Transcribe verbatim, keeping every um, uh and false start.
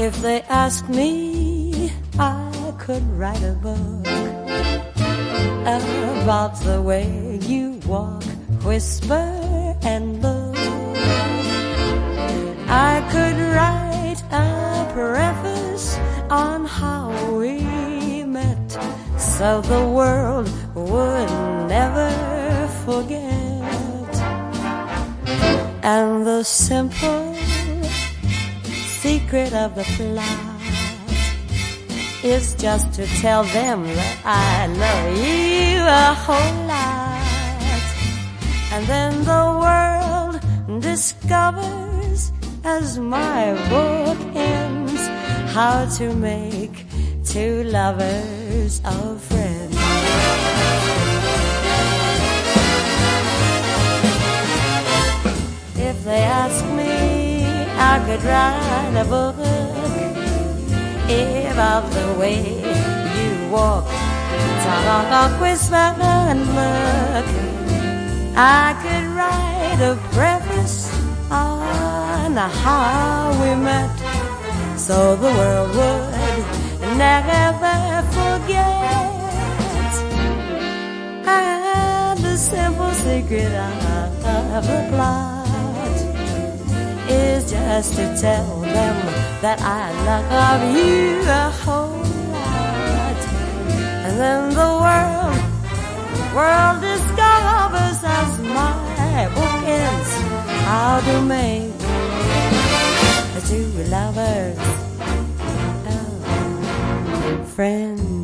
If they ask me, I could write a book about the way you walk, whisper, and look. I could write a preface on how we met, so the world would never forget. And the simple secret of the plot is just to tell them that I love you a whole lot. And then the world discovers, as my book ends, how to make two lovers a friend. If they ask me, I could write a book about the way you walk, talk, whisper, and look. I could write a preface on how we met, so the world would never forget. And the simple secret of the plot is just to tell them that I love you a whole lot. And then the world, world discovers, as my book ends, how to make two lovers a friend.